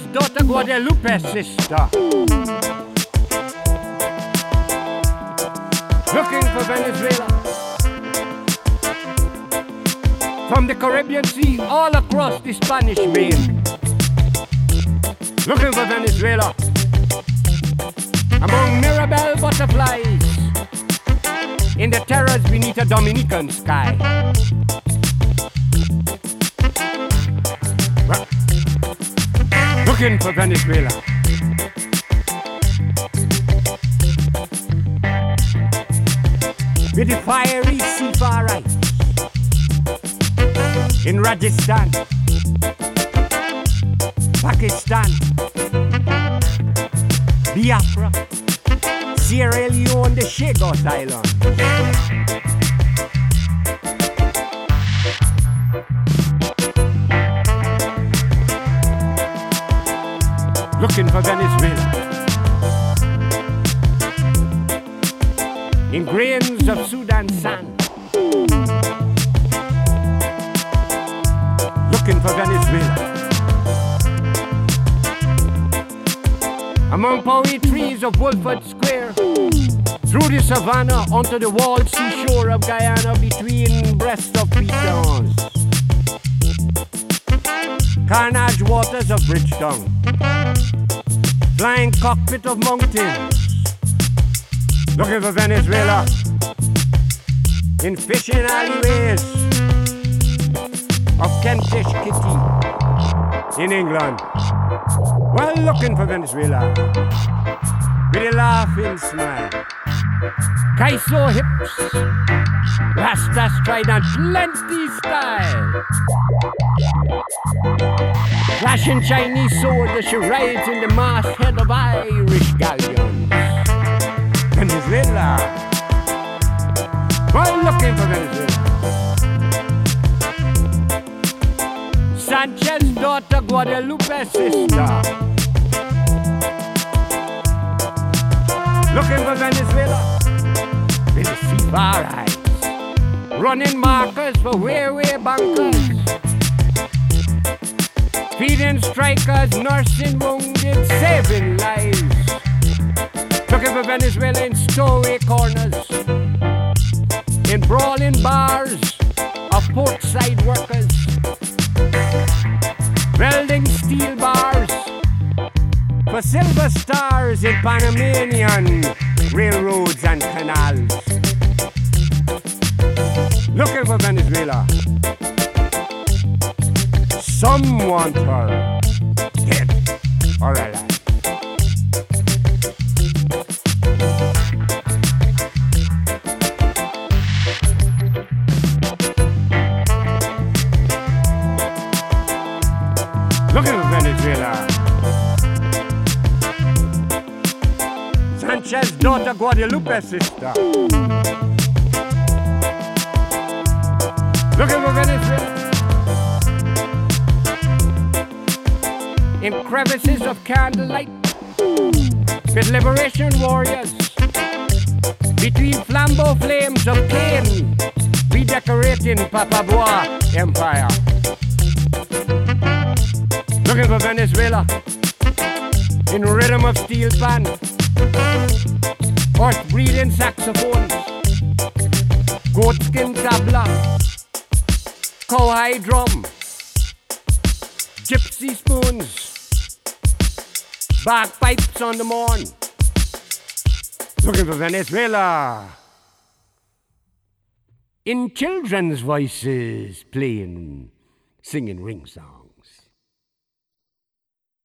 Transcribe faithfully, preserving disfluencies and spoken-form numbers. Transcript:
daughter Guadalupe sister. Looking for Venezuela. From the Caribbean Sea all across the Spanish Main. Looking for Venezuela. Among Mirabelle butterflies in the terrace beneath a Dominican sky. Looking for Venezuela. With the fiery seafarites in Rajasthan, Pakistan, Biafra, Sierra Leone, the Chagos Islands. Looking for Venezuela. In grains of Sudan sand. Looking for Venezuela. Among poetry trees of Wolford Square, through the savannah onto the walled seashore of Guyana between breasts of pitons. Carnage waters of Bridgetown, flying cockpit of mountains. Looking for Venezuela. In fishing alleyways of Kentish Kitty in England. Well, looking for Venezuela with a laughing smile. Kaiso hips, Rasta stride and plenty style. Flashing Chinese sword as she rides in the masthead of Irish galleons. Venezuela. Well, looking for Venezuela. Sanchez daughter, Guadalupe sister. Looking for Venezuela. With the seafarites, running markers for way-way bankers, feeding strikers, nursing wounded, saving lives. Looking for Venezuela in stowaway corners, in brawling bars of portside workers, welding steel bars for silver stars in Panamanian railroads and canals. Looking for Venezuela. Some want her dead or alive. Looking for Venezuela. Sanchez daughter, Guadalupe sister. Looking for Venezuela. In crevices of candlelight, with liberation warriors, between flambeau flames of cane, redecorating Papaboa Empire. Looking for Venezuela, in rhythm of steel pan, horse-breathing saxophones, goatskin tabla, cowhide drum, gypsy spoons, bagpipes on the morn. Looking for Venezuela, in children's voices playing, singing ring songs.